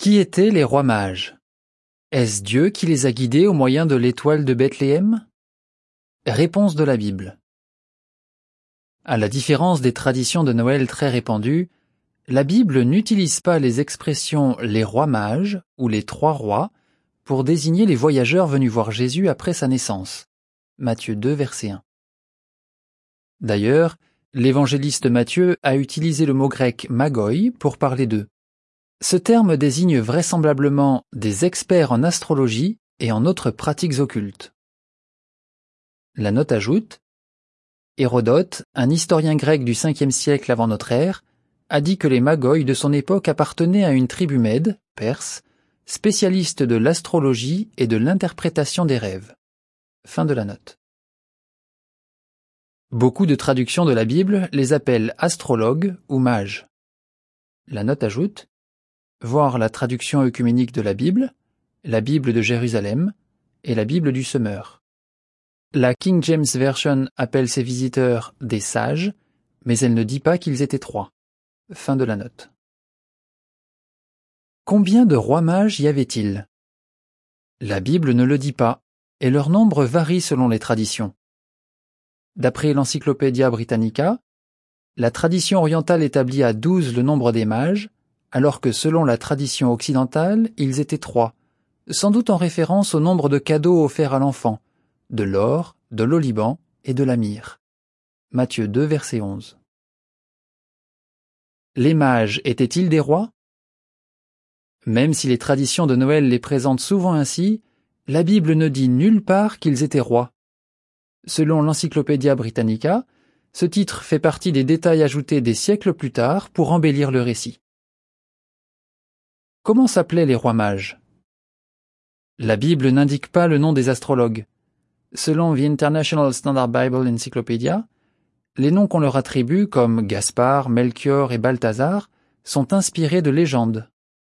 Qui étaient les rois mages? Est-ce Dieu qui les a guidés au moyen de l'étoile de Bethléem? Réponse de la Bible. À la différence des traditions de Noël très répandues, la Bible n'utilise pas les expressions « les rois mages » ou « les trois rois » pour désigner les voyageurs venus voir Jésus après sa naissance. Matthieu 2, verset 1. D'ailleurs, l'évangéliste Matthieu a utilisé le mot grec « magoi » pour parler d'eux. Ce terme désigne vraisemblablement des experts en astrologie et en autres pratiques occultes. La note ajoute: Hérodote, un historien grec du 5e siècle avant notre ère, a dit que les Magoi de son époque appartenaient à une tribu mède, perse, spécialiste de l'astrologie et de l'interprétation des rêves. Fin de la note. Beaucoup de traductions de la Bible les appellent astrologues ou mages. La note ajoute: voir la traduction œcuménique de la Bible de Jérusalem et la Bible du Semeur. La King James Version appelle ses visiteurs des sages, mais elle ne dit pas qu'ils étaient trois. Fin de la note. Combien de rois mages y avait-il? La Bible ne le dit pas, et leur nombre varie selon les traditions. D'après l'Encyclopædia Britannica, la tradition orientale établit à 12 le nombre des mages, alors que selon la tradition occidentale, ils étaient 3, sans doute en référence au nombre de cadeaux offerts à l'enfant, de l'or, de l'oliban et de la myrrhe. Matthieu 2, verset 11. Les mages étaient-ils des rois? Même si les traditions de Noël les présentent souvent ainsi, la Bible ne dit nulle part qu'ils étaient rois. Selon l'Encyclopædia Britannica, ce titre fait partie des détails ajoutés des siècles plus tard pour embellir le récit. Comment s'appelaient les rois mages? La Bible n'indique pas le nom des astrologues. Selon The International Standard Bible Encyclopedia, les noms qu'on leur attribue, comme Gaspard, Melchior et Balthazar, sont inspirés de légendes.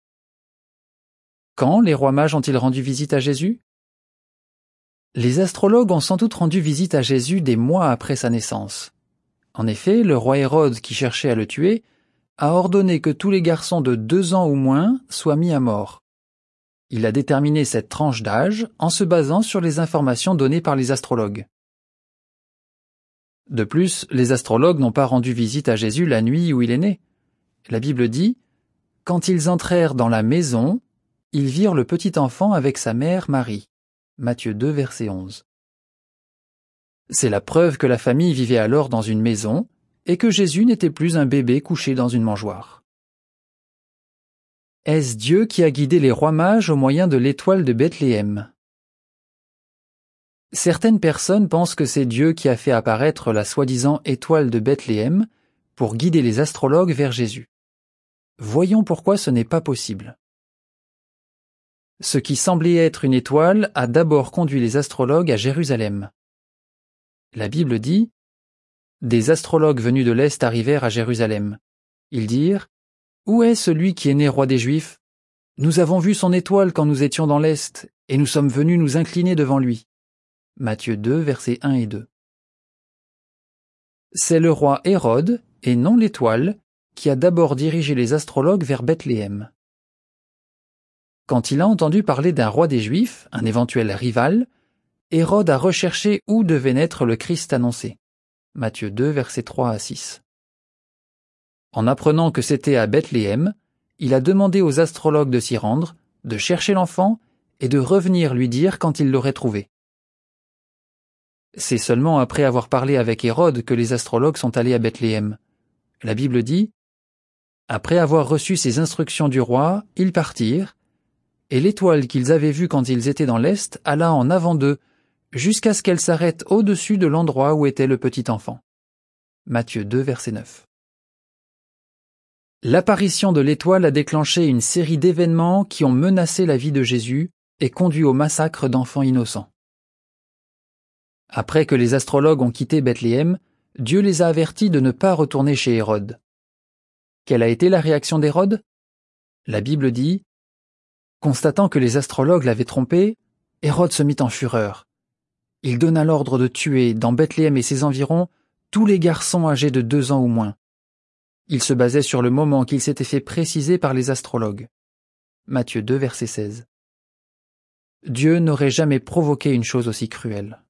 Quand les rois mages ont-ils rendu visite à Jésus? Les astrologues ont sans doute rendu visite à Jésus des mois après sa naissance. En effet, le roi Hérode, qui cherchait à le tuer, a ordonné que tous les garçons de 2 ans ou moins soient mis à mort. Il a déterminé cette tranche d'âge en se basant sur les informations données par les astrologues. De plus, les astrologues n'ont pas rendu visite à Jésus la nuit où il est né. La Bible dit: « Quand ils entrèrent dans la maison, ils virent le petit enfant avec sa mère Marie. » Matthieu 2, verset 11. C'est la preuve que la famille vivait alors dans une maison et que Jésus n'était plus un bébé couché dans une mangeoire. Est-ce Dieu qui a guidé les rois mages au moyen de l'étoile de Bethléem? Certaines personnes pensent que c'est Dieu qui a fait apparaître la soi-disant étoile de Bethléem pour guider les astrologues vers Jésus. Voyons pourquoi ce n'est pas possible. Ce qui semblait être une étoile a d'abord conduit les astrologues à Jérusalem. La Bible dit: « Des astrologues venus de l'Est arrivèrent à Jérusalem. Ils dirent: « Où est celui qui est né roi des Juifs? Nous avons vu son étoile quand nous étions dans l'Est, et nous sommes venus nous incliner devant lui. » Matthieu 2, versets 1 et 2. C'est le roi Hérode, et non l'étoile, qui a d'abord dirigé les astrologues vers Bethléem. Quand il a entendu parler d'un roi des Juifs, un éventuel rival, Hérode a recherché où devait naître le Christ annoncé. Matthieu 2, versets 3 à 6. En apprenant que c'était à Bethléem, il a demandé aux astrologues de s'y rendre, de chercher l'enfant et de revenir lui dire quand il l'aurait trouvé. C'est seulement après avoir parlé avec Hérode que les astrologues sont allés à Bethléem. La Bible dit: « Après avoir reçu ces instructions du roi, ils partirent, et l'étoile qu'ils avaient vue quand ils étaient dans l'Est alla en avant d'eux, jusqu'à ce qu'elle s'arrête au-dessus de l'endroit où était le petit enfant. » Matthieu 2, verset 9. L'apparition de l'étoile a déclenché une série d'événements qui ont menacé la vie de Jésus et conduit au massacre d'enfants innocents. Après que les astrologues ont quitté Bethléem, Dieu les a avertis de ne pas retourner chez Hérode. Quelle a été la réaction d'Hérode? La Bible dit: « Constatant que les astrologues l'avaient trompé, Hérode se mit en fureur. Il donna l'ordre de tuer, dans Bethléem et ses environs, tous les garçons âgés de 2 ans ou moins. Il se basait sur le moment qu'il s'était fait préciser par les astrologues. Matthieu 2, verset 16. Dieu n'aurait jamais provoqué une chose aussi cruelle.